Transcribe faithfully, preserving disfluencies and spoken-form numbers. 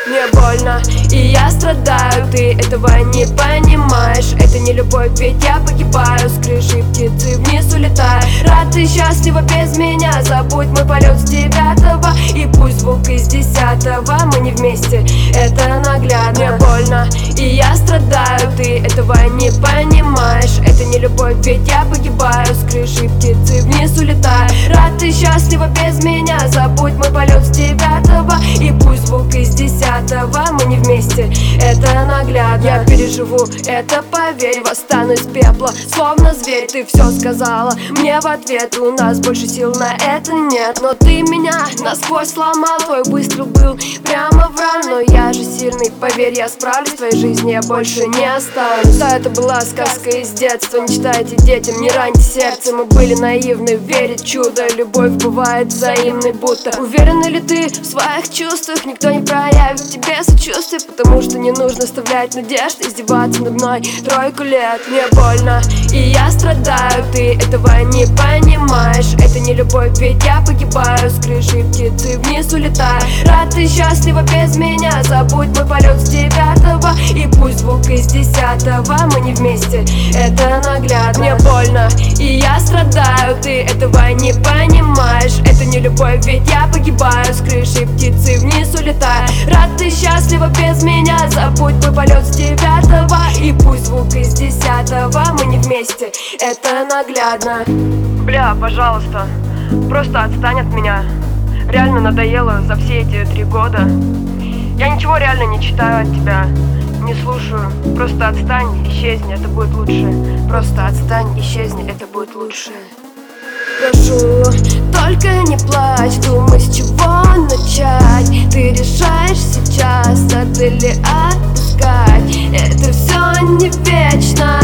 Мне больно, и я страдаю, ты этого не понимаешь. Это не любовь, ведь я погибаю, с крыши птицы вниз улетаю. Рад ты счастлива без меня, забудь мой полет с девятого. И пусть звук из десятого, мы не вместе, это наглядно. Мне больно, и я страдаю, ты этого не понимаешь. Это не любовь, ведь я погибаю, с крыши птицы вниз улетаю. Рад ты счастлива без меня, забудь мой полет с девятого. И пусть звук из десятого, мы не вместе, это наглядно. Я переживу это, поверь, восстану из пепла, словно зверь. Ты все сказала мне в ответ, у нас больше сил на это нет. Но ты меня насквозь сломал, твой выстрел был прямо в рану. Но я же сильный, поверь, я справлюсь, в твоей жизни я больше не останусь. Да, это была сказка из детства, не читайте детям, не раньте сердце. Мы были наивны, верить в чудо, любовь бывает взаимной будто. Уверена ли ты в своих чувствах? Никто не проявит тебе сочувствие, потому что не нужно оставлять надежд, издеваться над мной тройку лет. Мне больно, и я страдаю, ты этого не понимаешь. Это не любовь, ведь я погибаю, с крыши птицы вниз улетаю. Рад ты счастлива без меня, забудь мой полет с девятого. И пусть звук из десятого, мы не вместе, это наглядно. Мне больно, и я страдаю, ты этого не понимаешь. Это не любовь, ведь я погибаю, с крыши птицы вниз улетаю. Рад ты счастлива без меня, забудь мой полет с девятого. И пусть звук из десятого, мы не вместе, это наглядно. Бля, пожалуйста, просто отстань от меня. Реально надоело за все эти три года. Я ничего реально не читаю от тебя, не слушаю. Просто отстань, исчезни, это будет лучше. Просто отстань, исчезни, это будет лучше. Прошу, только не плачь, думай, с чего начать. Ты решаешь сейчас, надо ли отпускать. Это все не вечно.